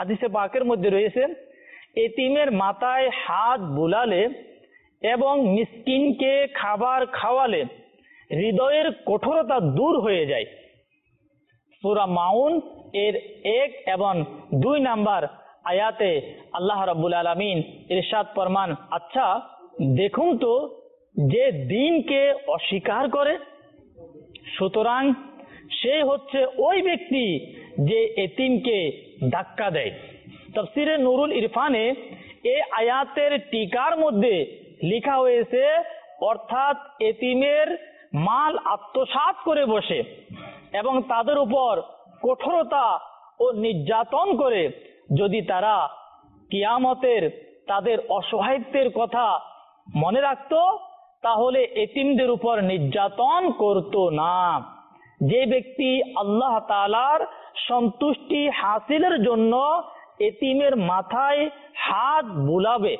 হাদিসে পাকের মধ্যে রয়েছে, এতিমের মাথায় হাত বুলালে এবং মিসকিনকে খাবার খাওয়ালে হৃদয়ের কঠোরতা দূর হয়ে যায়। সূরা মাউন এর 1 এবং 2 নাম্বার আয়াতে আল্লাহ রাব্বুল আলামিন ইরশাদ ফরমান, আচ্ছা দেখুন তো যে দ্বীনকে অস্বীকার করে, সুতরাং সে হচ্ছে ওই ব্যক্তি যে এতিমকে ধাক্কা দেয়। তাফসিরে নুরুল ইরফানে এই আয়াতের টিকার মধ্যে লেখা হয়েছে, অর্থাৎ এতিমের মাল আত্মসাৎ করে বসে এবং তাদের উপর কঠোরতা ও নির্যাতন করে যদি তারা কিয়ামতের তাদের অসহায়ত্বের কথা মনে রাখত, তাহলে এতিমদের উপর নির্যাতন করত না। যে ব্যক্তি আল্লাহ তাআলার সন্তুষ্টি হাসিলের জন্য এতিমের মাথায় হাত বুলাবে,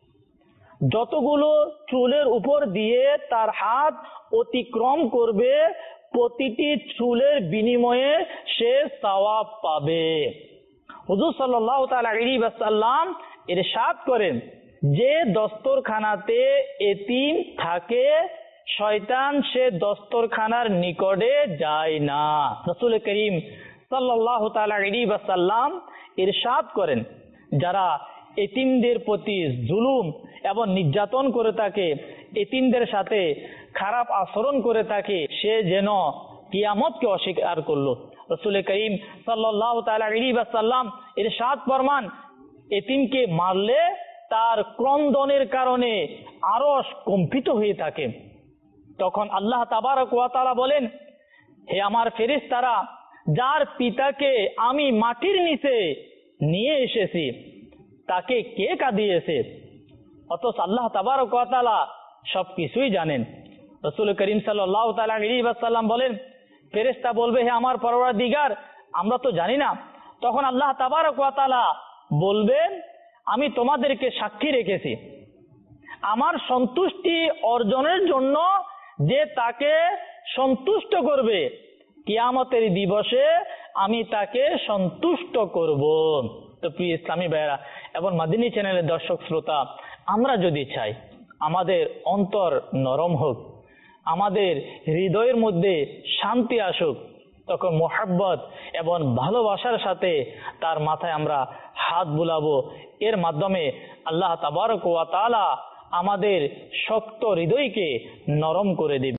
যতগুলো চুলের উপর দিয়ে তার হাত অতিক্রম করবে, প্রতিটি চুলের বিনিময়ে সে সওয়াব পাবে। হুজুর সাল্লাল্লাহু তাআলা আলাইহি ওয়াসাল্লাম ইরশাদ করেন, যে দস্তরখানাতে এতিম থাকে শয়তান সে দস্তরখানার নিকটে যায় না। রাসূল করিম সাল্লাল্লাহু তাআলা আলাইহি ওয়াসাল্লাম ইরশাদ করেন, যারা এতিমদের প্রতি জুলুম এবং নির্যাতন করে থাকে, এতিমদের সাথে খারাপ আচরণ করে থাকে, সে যেন কিয়ামতকে অস্বীকার করলো। রাসূল করিম সাল্লাল্লাহু তাআলা আলাইহি ওয়াসাল্লাম ইরশাদ ফরমান, এতিমকে মারলে তার ক্রন্দনের কারণে আরশ কম্পিত হয়ে থাকে। তখন আল্লাহ তাবারক ওয়া তাআলা বলেন, হে আমার ফেরেশতারা, যার পিতাকে আমি মাটির নিচে নিয়ে এসেছি তাকে কে কাঁদিয়েছে? অথচ আল্লাহ তাবারক ওয়া তাআলা সবকিছুই জানেন। রাসূল করিম সাল্লাল্লাহু তাআলা আলাইহি ওয়াসাল্লাম বলেন, ফেরেশতা বলবে, হে আমার পরওয়ারদিগার, আমরা তো জানি না। তখন আল্লাহ তাবারক ওয়া তাআলা বলবেন, আমি তোমাদেরকে সাক্ষী রেখেছি আমার সন্তুষ্টি অর্জনের জন্য যে তাকে সন্তুষ্ট করবে, কিয়ামতের দিবসে আমি তাকে সন্তুষ্ট করব। তো প্রিয় ইসলামী ভাইয়েরা এবং মাদিনী চ্যানেলের দর্শক শ্রোতা, আমরা যদি চাই আমাদের অন্তর নরম হোক, আমাদের হৃদয়ের মধ্যে শান্তি আসুক, তখন মোহাব্বত এবং ভালোবাসার সাথে তার মাথায় আমরা হাত বুলাবো। এর মাধ্যমে আল্লাহ তাবারক ওয়া তাআলা আমাদের শক্ত হৃদয়কে নরম করে দেবে।